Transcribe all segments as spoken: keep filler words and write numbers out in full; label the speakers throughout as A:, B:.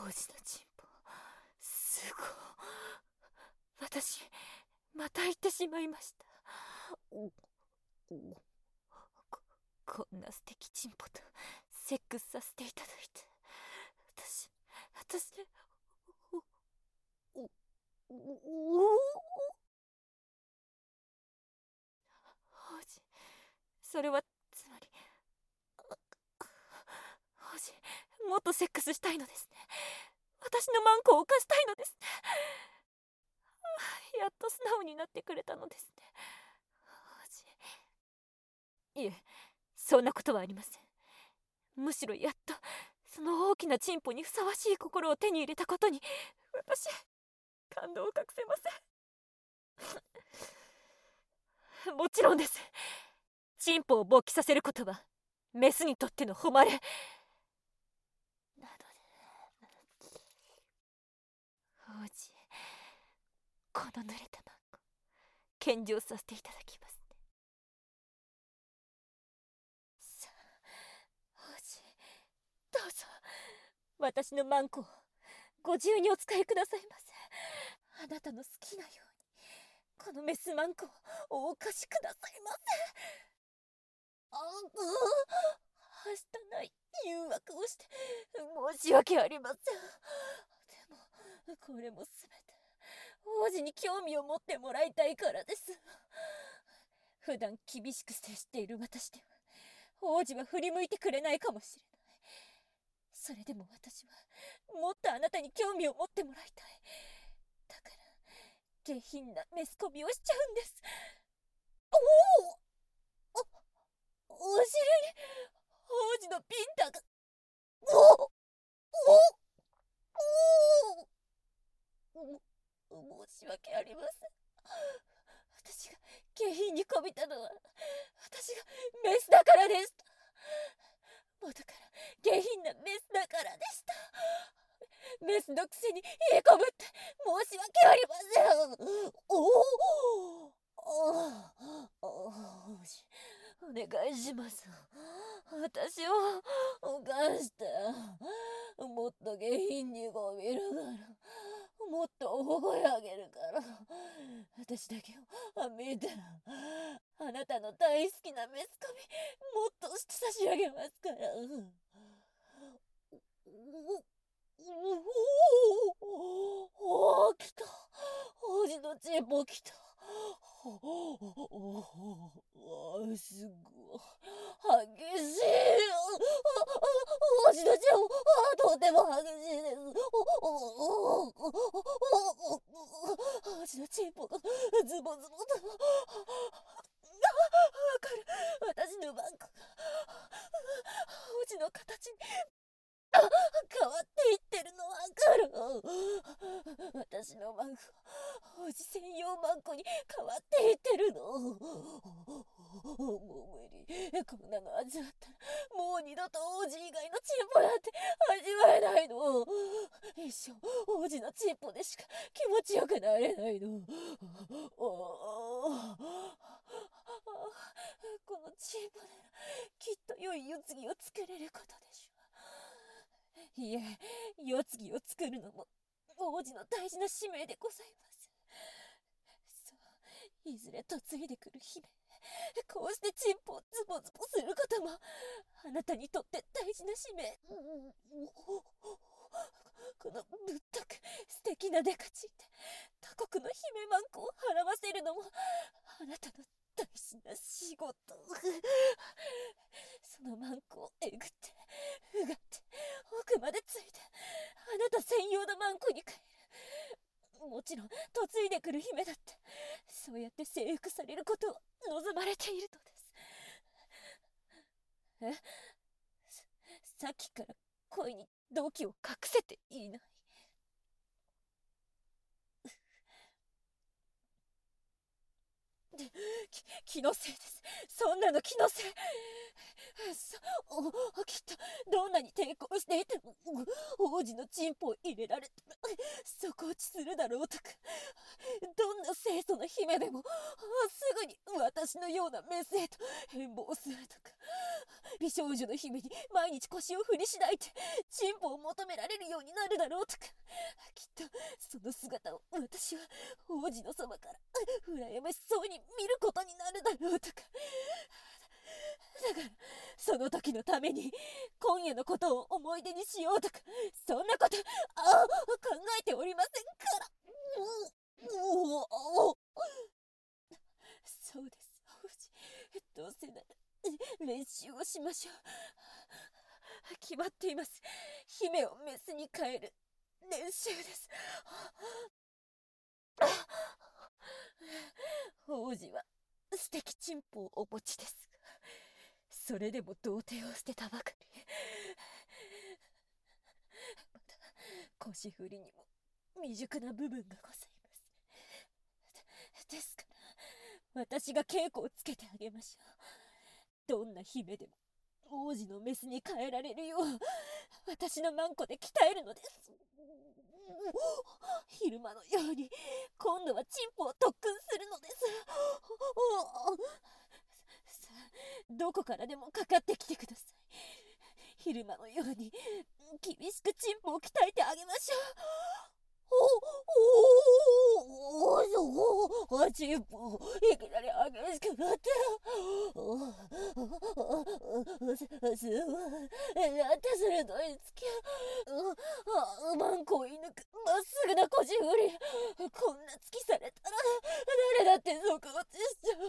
A: 王子のチンポ、すごい。私また言ってしまいました。ここんな素敵チンポとセックスさせていただいて、私私おおおお王子、それはつまり王子、もっとセックスしたいのですね。私のマンコを犯したいのですね。やっと素直になってくれたのですね。王子、いえ、そんなことはありません。むしろやっとその大きなチンポにふさわしい心を手に入れたことに、私感動を隠せません。もちろんです。チンポを勃起させることはメスにとっての誉れなので、王子、この濡れたマンコ献上させていただきますね。さあ王子、どうぞ私のマンコをご自由にお使いくださいませ。あなたの好きなようにこのメスマンコをお貸しくださいませ。あうはしたない誘惑をして申し訳ありません。でもこれもすべて王子に興味を持ってもらいたいからです。普段厳しく接している私では王子は振り向いてくれないかもしれない。それでも私はもっとあなたに興味を持ってもらいたい。だから下品なメスコビをしちゃうんです。おお、おお尻に王子のピンタが。おおおお申し訳ありません。私が下品にこびたのは私がメスだからでした。元から下品なメスだからでした。メスのくせにいいこぶって申し訳ありません。おおおお願いします。私を犯してもっと下品にこびるから、もっと大声あげるから私だけを見て、あなたの大好きなメスコビもっとして差し上げますから。おお、来た。王子のチンポ来た。おお、すごい激しい。王子のチンポとても激しいです。王子のチンポがズボズボと。わかる。私のマンコが王子の形に変わっていってるのわかる。私のマンコ王子専用マンコに変わっていってるの。もう無理。こんなの味わったらもう二度と王子以外のチンポなんて味わえないの。一生王子のチンポでしか気持ちよくなれないの。このチンポならきっと良い世継ぎを作れることでしょう。いえ、世継ぎを作るのも王子の大事な使命でございます。そう、いずれ嫁いでくる姫、こうしてチンポをズボズボすることもあなたにとって大事な使命。このぶっとく素敵なデカチンで他国の姫マンコを払わせるのもあなたの大事な仕事。そのマンコをえぐってうがって奥までついてあなた専用のマンコに変える。もちろん嫁いでくる姫だってそうやって征服されることを望まれているのです。えさ、さっきから声に動機を隠せていない。気のせいです。そんなの気のせい。そおきっとどんなに抵抗していても王子のチンポを入れられたら底落ちするだろうとか、どんな清楚な姫でもすぐに私のようなメスへと変貌するとか、美少女の姫に毎日腰を振りしないてチンポを求められるようになるだろうとか、きっとその姿を私は王子の様から羨ましそうに見ることになるだろうとか。だからその時のために今夜のことを思い出にしようとか、そんなことあ考えておりませんから。そうです、王子。どうせなら練習をしましょう。決まっています。姫をメスに変える練習です。王子は素敵チンポをお持ちですが、それでも童貞を捨てたばかり。また腰振りにも未熟な部分がございます。ですから私が稽古をつけてあげましょう。どんな姫でも王子のメスに変えられるよう私のマンコで鍛えるのです。昼間のように今度はチンポを特訓するのです。さあ、どこからでもかかってきてください。昼間のように厳しくチンポを鍛えてあげましょう。おおおおおおチンポいきなり激しくなっておおおすすなんて鋭い突きあマンコを射抜くまっすぐな腰振り、こんな突きされたら誰だって底落ちしちゃ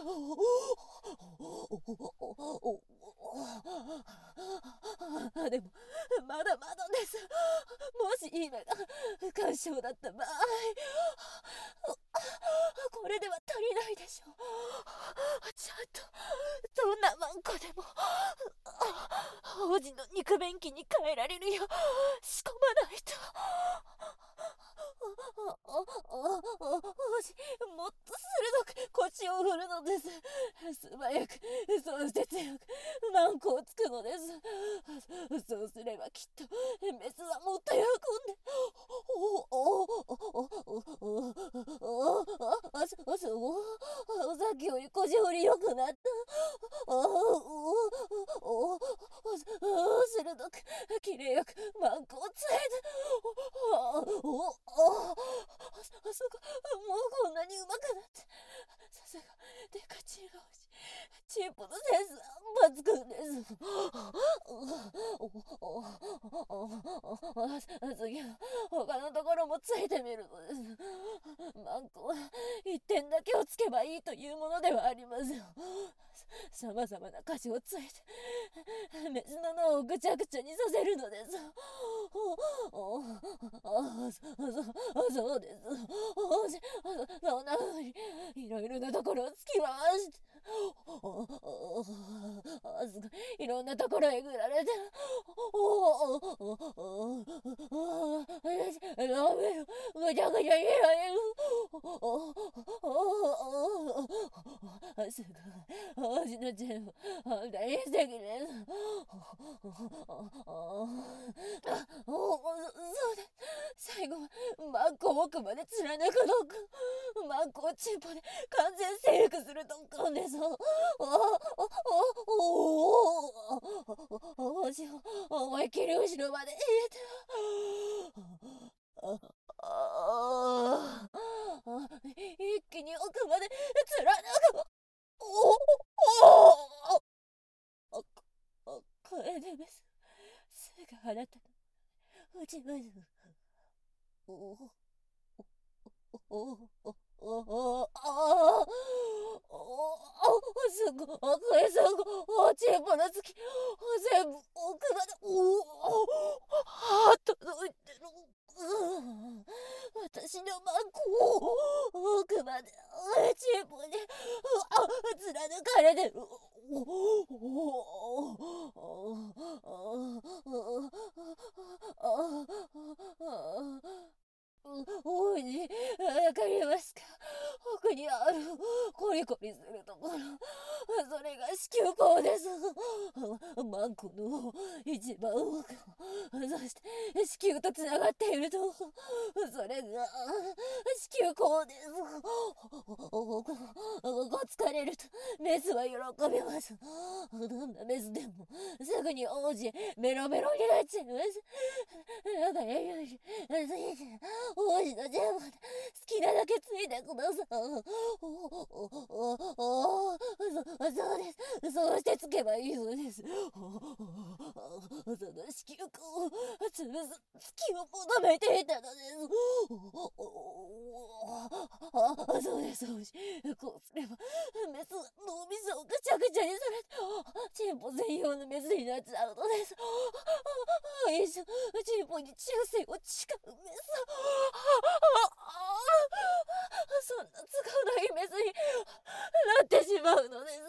A: う。でもまだまだです。もし今が干渉だった場合、これでは足りないでしょう。ちゃんとどんなマンコでも王子の肉便器に変えられるよう仕込まないと。王子もっと鋭く腰を振るのです。素早くそして強くマンコをつくのです。そうすればきっとメスはもっと喜んでおおおおおおさっきより腰振り良くなった。おおお鋭くきれいよくマンコをつえておおすごい、もうこんなにうまくなって、さすがデカチンが欲しい。チンポのセンスは抜群です。次は他のところもついてみるのです。マンコは一点だけをつけばいいというものではありません。さまざまな箇所をついてメスの脳をぐちゃぐちゃにさせるのです。そうです。そんな風にいろいろなところを突き回してすごいいろんなところへぐられてダメよぐちゃぐちゃにられる。すごい王子のチェンも本当に素敵です。そうです。最後はマンコを奥まで貫くドッグ。マンコをチンポで完全征服するドッグです。王子を思いっきり後ろまで入れて一気に奥まで貫く。おおこれでです。すぐあなたの内までおおおおおおすごいすごいチンポの突き全部奥までおおあ届いてる。私のマンコを奥までチンポに貫かれてる。おいにわかりますか。奥にあるコリコリするところ、それが子宮口です。ママンコの一番奥、そして子宮とつながっていると、それが子宮口です。ご疲れるとメスは喜びます。どんなメスでもすぐに王子メロメロになっちゃいます。だからよし、王子のジェム好きなだけついてください。そそうです。そうしてつけばいいのです。その子宮口を潰す隙を求めていたのです。あ、そうです、そうです。こうすればメスは脳みそをぐちゃぐちゃにされてチンポ専用のメスになっちゃうのです。一緒チンポに忠誠を誓うメス。そんな都合のいいメスになってしまうのです。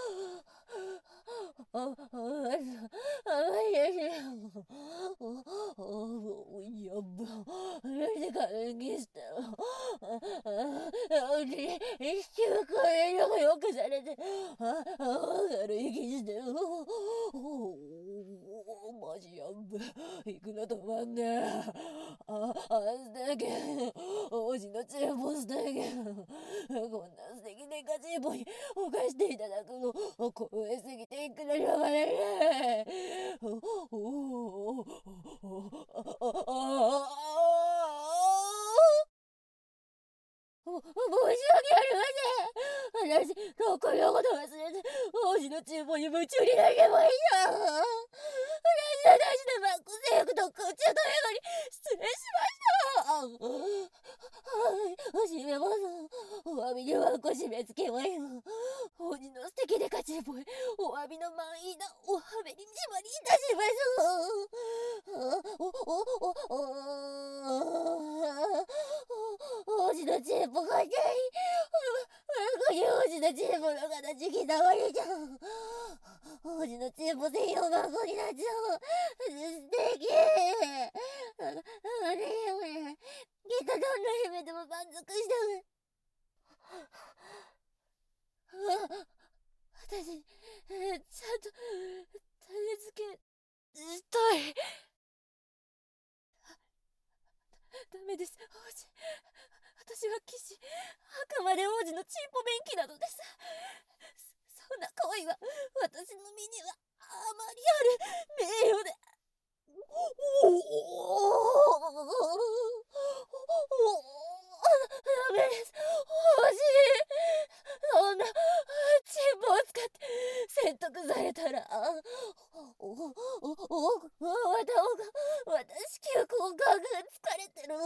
A: あ、あ、あ、いやいや、やば、何か演技したよ。一週間よくよくされて、あ、あ、演技してる。マジやば、行くのとまんね。あ、あ、素敵。王子のチンポ素敵。こんな素敵でガチンポに犯していただくの光栄すぎていくらにもがれない。申し訳ありません。私、ここのこと忘れて、王子のチンポに夢中になればいいな。私の大事なマックセークと空中というのに失礼しました。閉めます。お詫びにワンコ締め付けます。王子の素敵で勝ちっぽいお詫びの満意なおはべに締まりいたします。お、お、お、お、王子のチンポが痛い。こに王子のチンポの形きたわりちゃう。王子のチンポ専用マンコになっちゃう。素敵。あれよね。きっとどんな夢でも満足した。私、ちゃんと種付けしたい。ダメです、王子。私は騎士、あくまで王子のチンポ便器なのです。そんな行為は私の身にはあまりある名誉で。おおダメです、王子。そんなチンポを使って説得されたら、おおおおまたおが私記憶をガンガン疲れてる。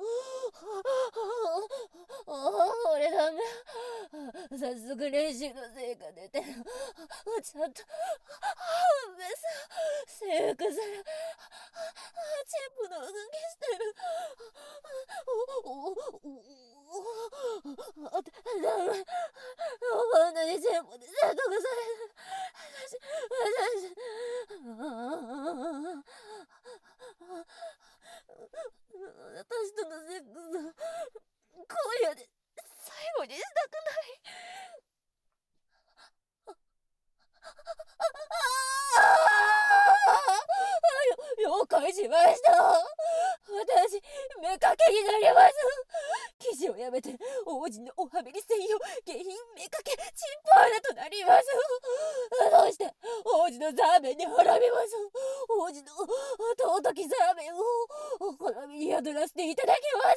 A: 俺ダメ。早速練習の成果出てる。ちゃんとメス制服されチンポの動きしてる。おおおおダメ。こんなにチンポで説得される。私私とのセックスを今夜で最後にしたくない。了解しました。私、目かけになります。記事をやめて王子のおはべり専用下品目かけチンポ穴となります。そして王子のザーメンに滅びます。王子の尊きザーメンをお好みに宿らせていただきます。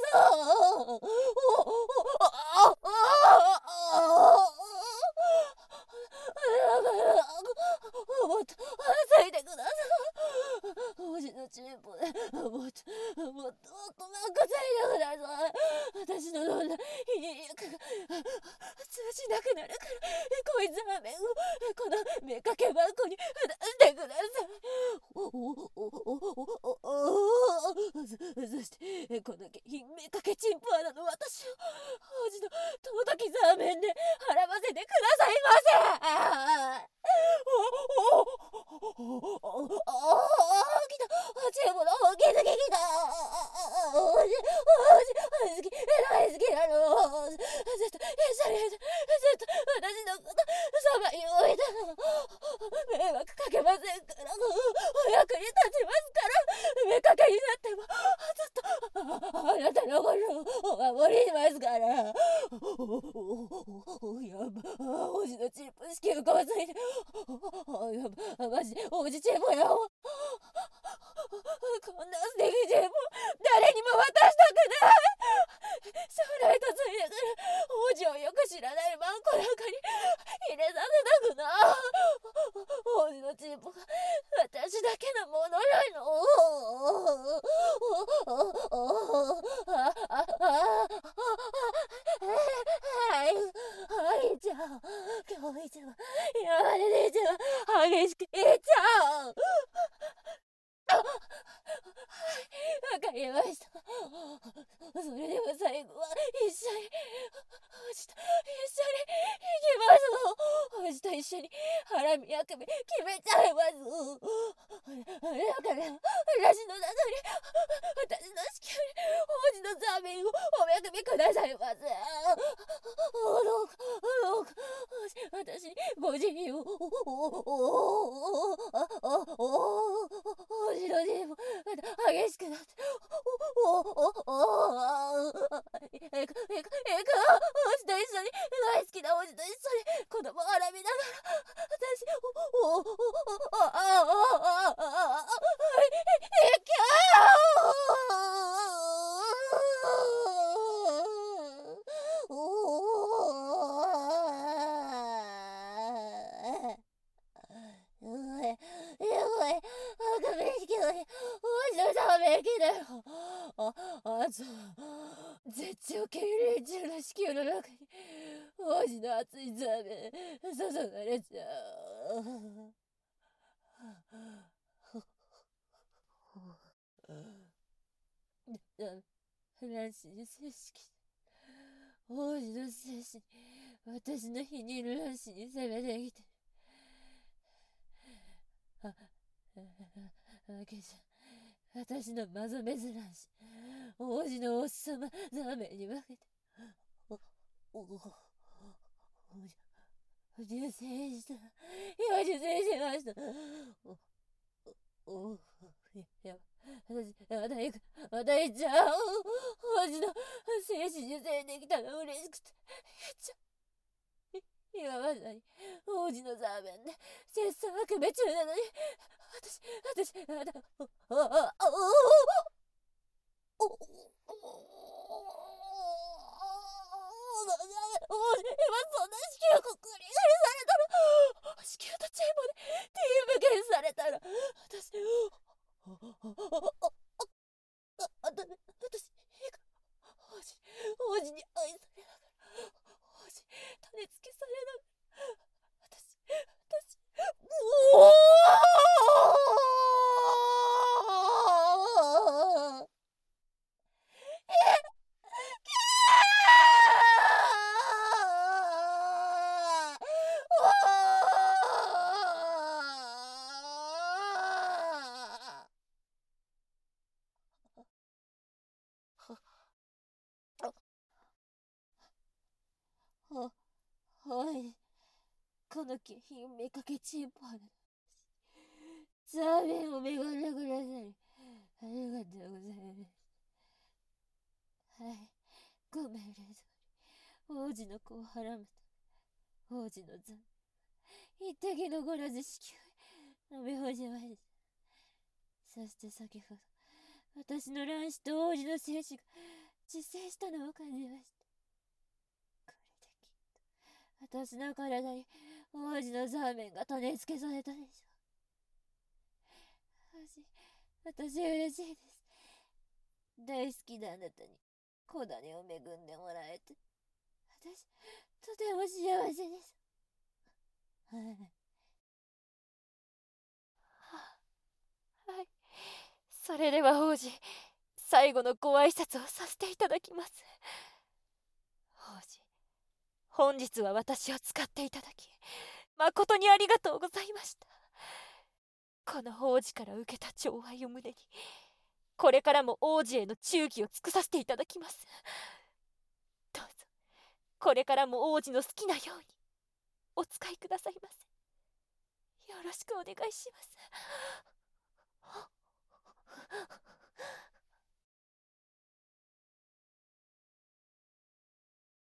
A: もっとついてください。王子のチンポでもっともっともっとなんかついてください。私の飲んだ皮肉が通じなくなるからこいつラーメンをこの目かけ箱に出してください。おおおおおおそしてこの下品目かけチンポ穴の私を王子の尊きザーメンで払わせてくださいませ。おおおおお来た。チンポの大きすぎ来た。王子王子好き大好きなの。ずっと一緒にずっと私のことそばに置いたの。迷惑かけませんか。 お役に立ちますから。目かけになってもずっとあなたのことをお守りしますから。おおおやば、王子のチップ子宮交際で、おやば、マジで王子チェボやわ。こんな素敵チェボ誰にも渡したくない。将来とついでから王子をよく知らないマンコなんかに入れさせたくない。王子のチップが私だけのものなの。ああああはいはいじゃあ今日一番今までで一番激しくいっちゃう。わかりました。それでも最後は一緒に王子と一緒に行きます。王子と一緒にハラミ役目決めちゃいます。だから私の中に私の子宮に王子のザーメンをお役目くださいませ。どうかどうか私にご自由を。王子の字も激しくなっておおおおえくえくえく王子と一緒に大好きな王子と一緒に子供を洗みながら私おおおおああああああえきゃおお赤目引きのに王子のざわめきだよ。あ、あと絶頂痙攣中の子宮の中に王子の熱いざわめ注がれちゃう。卵子に正式王子の精子私の日にいる卵子に攻めてきてる。あわけじゃ私のマゾメズランシ王子のおっさまザーメンに負けておおお受精した今受精しました。おおいや私また行くまた行っちゃう。王子の精子受精できたの嬉しくて行っちゃう。今まさに王子のザーメンで切磋琢磨中なのに私私あだおおおおおお今そんな子宮こくり返されたら子宮とチェーンまでティームゲンされたら私あた私王子王子に愛されながら王子種付けされながら私私おおは、はい。この景品めかけチンパーなザーメンをめがんでください。ありがとうございます。はい。ご命令通り、王子の子をはらむと、王子のザ一滴のごらず子宮へ飲み干しました。そして先ほど、私の卵子と王子の精子が実生したのを感じました。これできっと、私の体に王子のザーメンが種付けされたでしょう。私、私嬉しいです。大好きなあなたに子種を恵んでもらえて、私、とても幸せです。はい。はい。それでは王子、最後のご挨拶をさせていただきます。王子、本日は私を使っていただき、誠にありがとうございました。この王子から受けた寵愛を胸に、これからも王子への忠義を尽くさせていただきます。どうぞ、これからも王子の好きなようにお使いくださいませ。 よろしくお願いします。